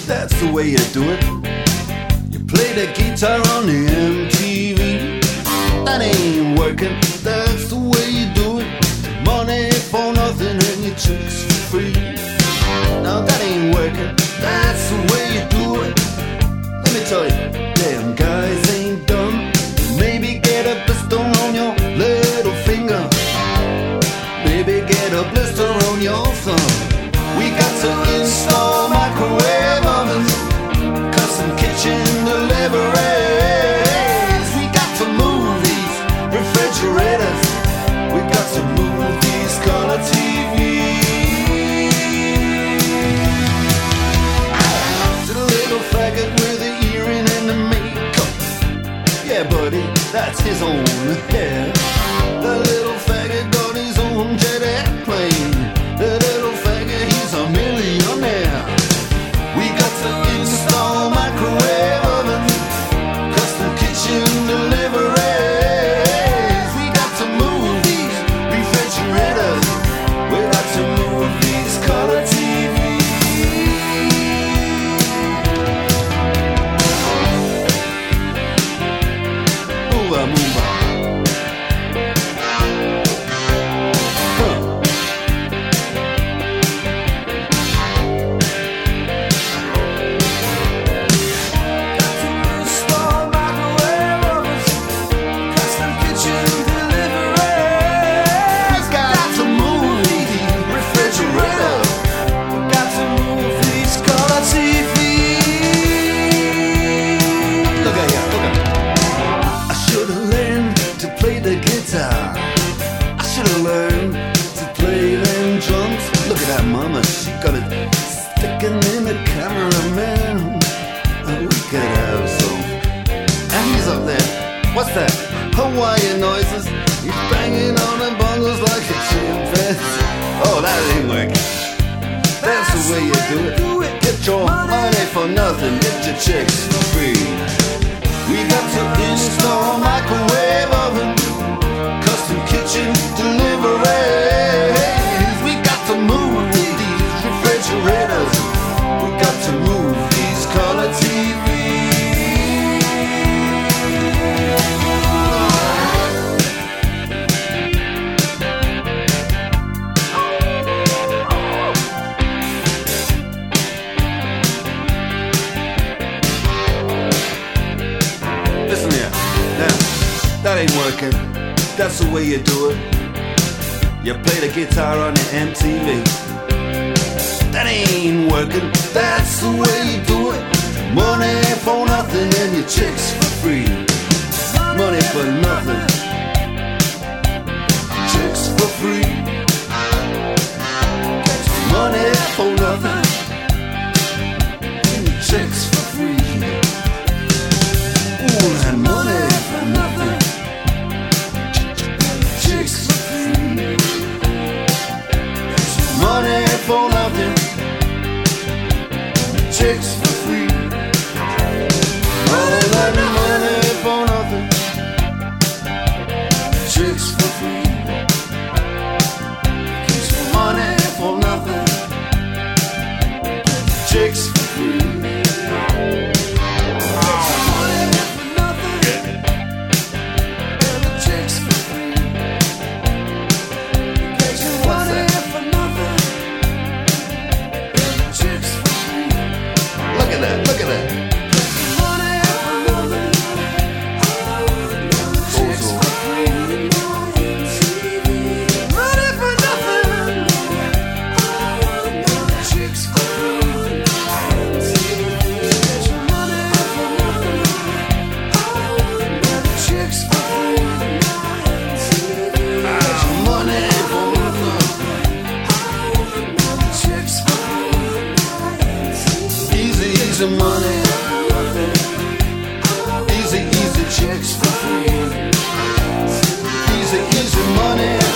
that's the way you do it. You play the guitar on the MTV. That ain't working, that's the way you do it. Money for nothing and your chicks for free. Now that ain't working, that's the way you do it. Let me tell you, damn guys ain't dumb. Maybe get a blister on your little finger. Maybe get a blister on your thumb. We got to install microwave ovens, custom kitchen deliveries. We got to move these refrigerators. We got to move these color TVs. To the little faggot with the earring and the makeup. Yeah, buddy, that's his own hair. The little faggot got his own jet airplane. The little faggot, he's a millionaire. We got to install microwave oven, custom kitchen deliveries. We got to move these refrigerators. We got to move these color TVs. Move on, move on. I should've learned to play them drums. Look at that mama, she got it sticking in the cameraman. We could have some. And he's up there. What's that? Hawaiian noises. He's banging on the bongos like a chimpanzee. Oh, that ain't working. That's the way you do it. Get your money for nothing, get your chicks for free. We got to install microwave oven, custom kitchen deliveries. We got to move these refrigerators. We got to move these color TVs. Listen here, now, that ain't working. That's the way you do it. You play the guitar on the MTV. That ain't working. That's the way you do it. Money for nothing and your chicks for free. Money for nothing, chicks for free. Money for nothing, chicks for free. Ooh, and money for nothing, chicks for free. Money for nothing, chicks for free. All that money for nothing, chicks for free. Money for nothing, chicks for free. Look at that. Easy money, easy chicks for free. Easy money.